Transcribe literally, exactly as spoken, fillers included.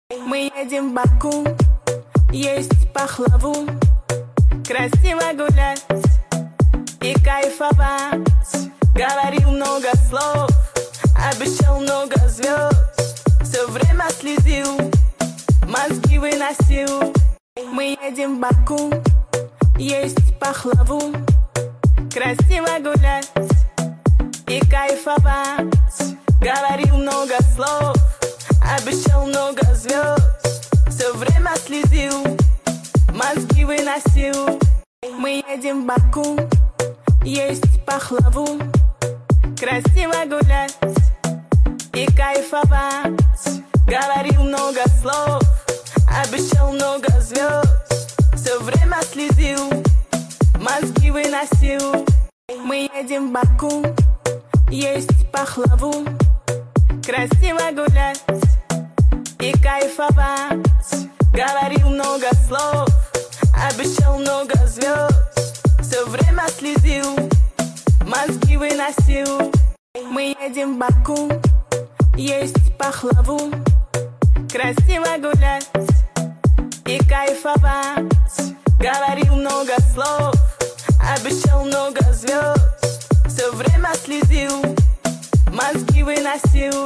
Мы едем в Баку, есть пахлаву, красиво гулять и кайфовать. Говорил много слов, обещал много звезд, все время следил, мозги выносил. Мы едем в Баку, есть пахлаву, красиво гулять и кайфовать. Говорил много слов, обещал много звезд, все время следил, мозги выносил. Мы едем в Баку, есть пахлаву, красиво гулять и кайфовать. Говорил много слов, обещал много звезд, все время следил, мозги выносил. Мы едем в Баку, есть пахлаву, красиво гулять и кайфовать. Говорил много слов, обещал много звезд, все время следил, мозги выносил. Мы едем в Баку, есть пахлаву, красиво гулять и кайфовать. Говорил много слов, обещал много звезд, все время следил, мозги выносил.